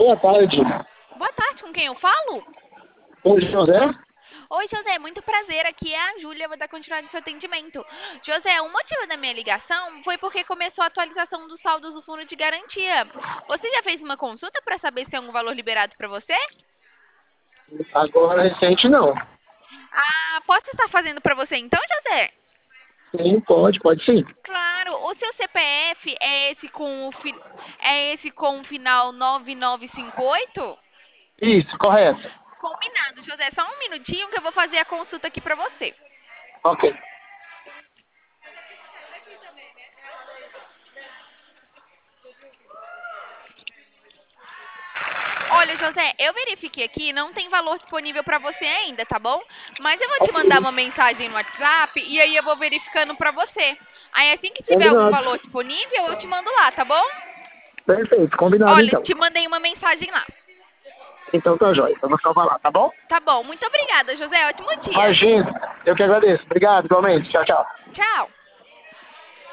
boa tarde. Boa tarde, com quem eu falo? Oi, José? Oi, José, muito prazer. Aqui é a Júlia, vou dar continuidade no seu atendimento. José, o motivo da minha ligação foi porque começou a atualização dos saldos do fundo de garantia. Você já fez uma consulta para saber se tem algum valor liberado para você? Agora recente não. Ah, posso estar fazendo para você então, José? Sim, pode sim. Claro, o seu CPF é esse com o final 9958? Isso, correto. Combinado, José. Só um minutinho que eu vou fazer a consulta aqui para você. Ok. Olha, José, eu verifiquei aqui, não tem valor disponível para você ainda, tá bom? Mas eu vou te Ok. mandar uma mensagem no WhatsApp e aí eu vou verificando para você. Aí assim que tiver algum Combinado. valor disponível, eu te mando lá, tá bom? Perfeito, combinado Olha, então. te mandei uma mensagem lá. Então tá jóia. Eu vou salvar lá, tá bom? Tá bom, muito obrigada, José. Ótimo dia. Imagina. Eu que agradeço. Obrigado, igualmente. Tchau, tchau. Tchau.